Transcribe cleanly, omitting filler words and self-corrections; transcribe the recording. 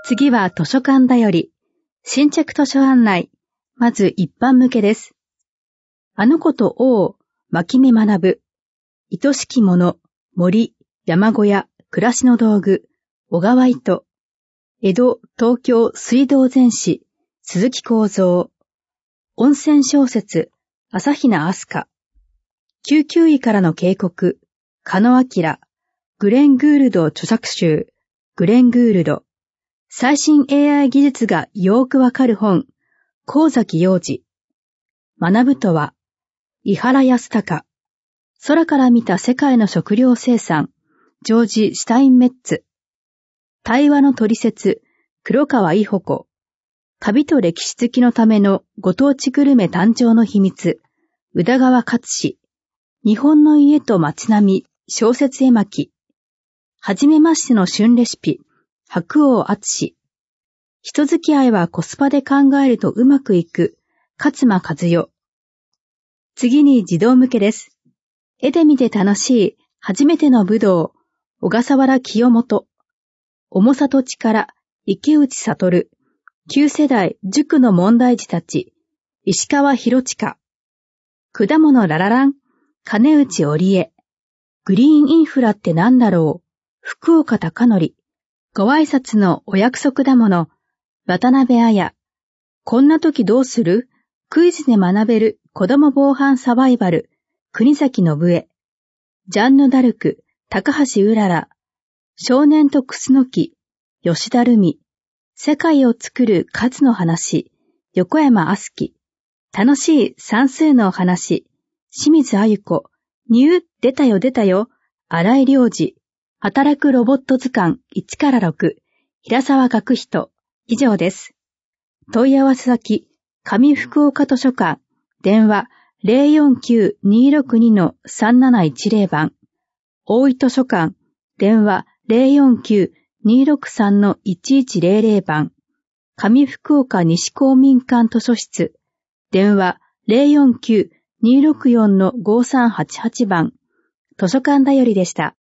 次は図書館だより。新着図書案内。まず一般向けです。あの子と王、牧目学。愛しきもの、森、山小屋、暮らしの道具、小川糸。江戸、東京、水道全史、鈴木幸三。温泉小説、朝比奈飛鳥。救急医からの警告、狩野明。グレン・グールド著作集、グレン・グールド。最新 AI 技術がよーくわかる本、神崎洋二。学ぶとは、井原康隆。空から見た世界の食料生産、ジョージ・シュタインメッツ。対話の取説、黒川伊保子。旅と歴史好きのためのご当地グルメ誕生の秘密、宇田川勝志。日本の家と街並み、小説絵巻。はじめましての旬レシピ、白鸚敦。人付き合いはコスパで考えるとうまくいく、勝間和代。次に児童向けです。絵で見て楽しい、初めての武道、小笠原清元。重さと力、池内悟。旧世代塾の問題児たち、石川博親。果物ラララン、金内織江。グリーンインフラってなんだろう、福岡貴則。ご挨拶のお約束だもの、渡辺彩。こんな時どうする？クイズで学べる子供防犯サバイバル、国崎信江。ジャンヌ・ダルク、高橋うらら。少年とクスノキ、吉田ルミ。世界を作る数の話、横山あすき。楽しい算数のお話、清水あゆ子。ニュー出たよ出たよ、荒井良二。働くロボット図鑑1から6、平沢学人。以上です。問い合わせ先、上福岡図書館、電話 049-262-3710 番。大井図書館、電話 049-263-1100 番。上福岡西公民館図書室、電話 049-264-5388 番。図書館だよりでした。